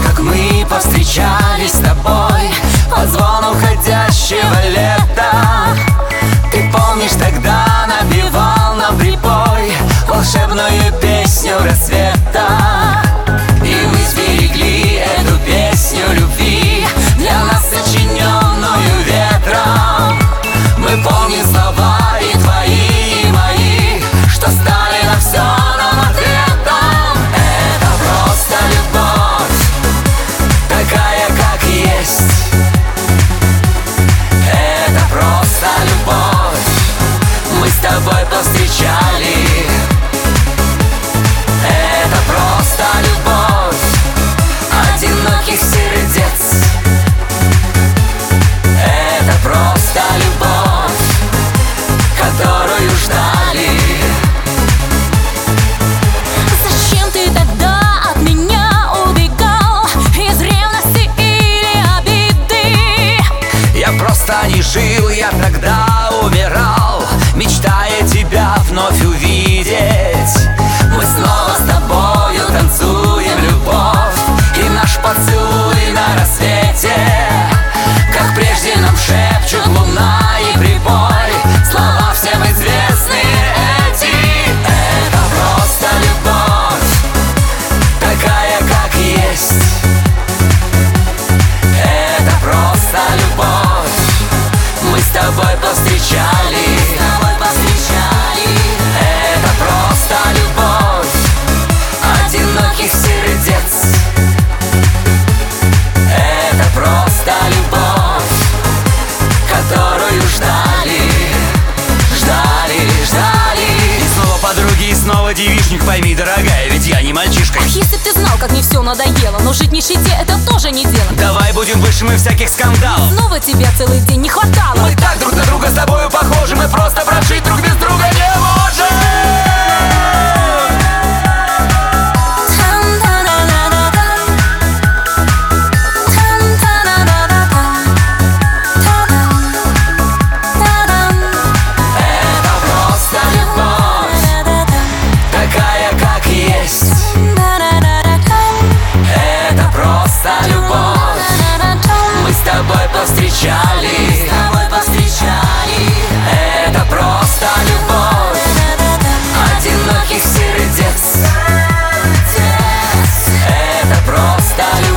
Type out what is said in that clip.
как мы повстречались с тобой под звон уходящего лета. Ты помнишь, тогда напевал нам припой волшебную песню рассвета. И мы сберегли эту песню любви, для нас сочиненную ветром. Мы помним слова и твои, и мои, что стали на все нам ответом. Это просто любовь, такая, как есть. Это просто любовь, мы с тобой повстречали. Это просто любовь одиноких сердец. Это просто любовь, которую ждали. Зачем ты тогда от меня убегал? Из ревности или обиды? Я просто не жил, я тогда умирал, мечтая тебя вновь увидеть. Мы снова с тобою танцуем любовь, и наш поцелуй на рассвете, как прежде нам шепчут луна и прибой, слова всем известные эти. Это просто любовь, такая, как есть. Это просто любовь, мы с тобой повстречали. Это просто любовь одиноких сердец. Это просто любовь, которую ждали. Ждали, ждали. И снова подруги, и снова девичник. Пойми, дорогая, ведь я не мальчишка. Ах, если б ты знал, как мне все надоело. Но жить в нищете — это тоже не дело. Давай будем высшими всяких скандалов. Снова тебя целый день не хватало. Мы так друг на друга с тобою похожи, мы просто прожить друг без друга не можем. Это просто любовь, такая, как есть. Это просто любовь, мы с тобой повстречали. Это просто любовь одиноких сердец. Это просто любовь.